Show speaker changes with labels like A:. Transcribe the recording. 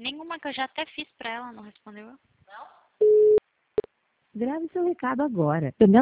A: Nenhuma, que eu já até fiz pra ela, não respondeu.
B: Grave seu recado agora.